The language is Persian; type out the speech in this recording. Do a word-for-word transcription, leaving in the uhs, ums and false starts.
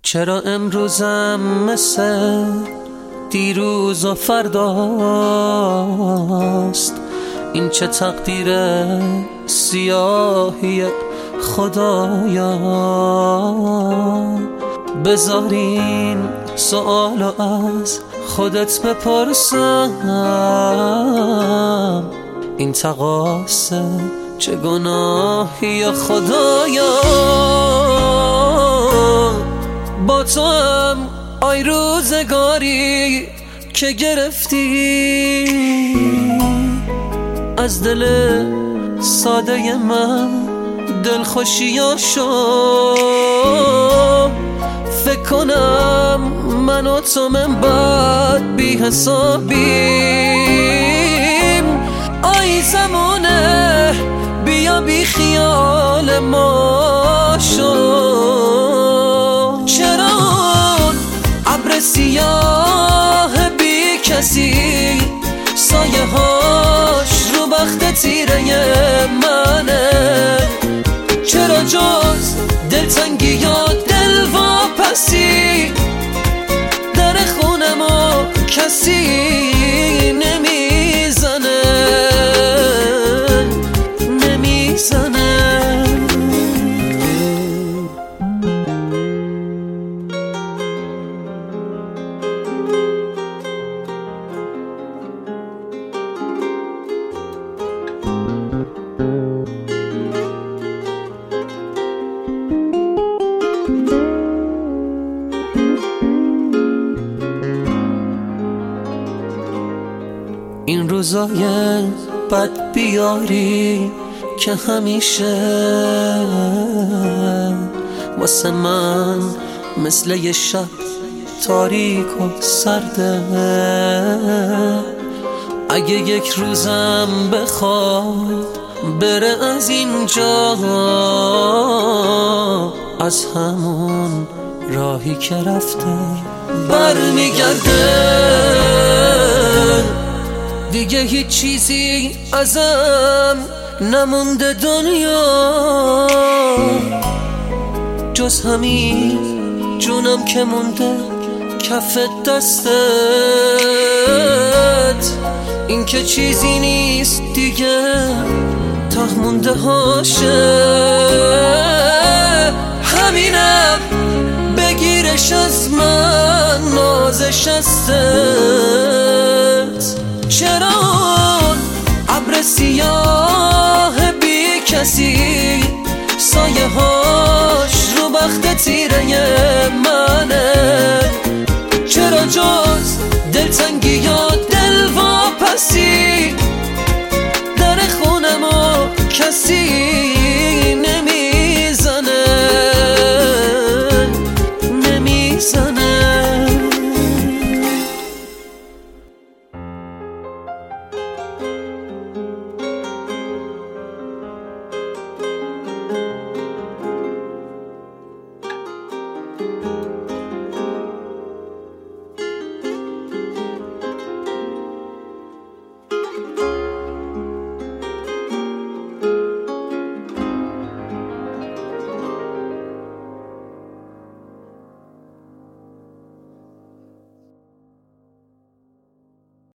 چرا امروزم مثل دیروز و فرداست؟ این چه تقدیر سیاهی خدایا. بذارین سوالو از خودت بپرسم، این تقاصه چه گناهی خدایا. با تو هم آی روزگاری که گرفتی از دل ساده من دلخوشیاشو. فکر کنم من و تو من بعد بی حسابیم. آی زمانه بیا بی خیال ما شو. چرا ابر سیاه بی کسی سایه هاش رو بخت تیره منه؟ چرا جز دلتنگی یا دل واپسی در خونمو کسی نمیزنه نمیزنه؟ این روزای بد بیاری که همیشه واسه من مثل یه شب تاریک و سرده. اگه یک روزم بخواد بره از اینجا، از همون راهی که رفته برمیگرده. دیگه هیچ چیزی ازم نمونده دنیا جز همین جونم که مونده کف دستت. این که چیزی نیست دیگه ته مونده هاشه. همینم بگیرش از من نازش هستت. چرا ابر سیاه بی کسی سایه هاش رو بخت تیره منه؟ چرا جز دلتنگی یا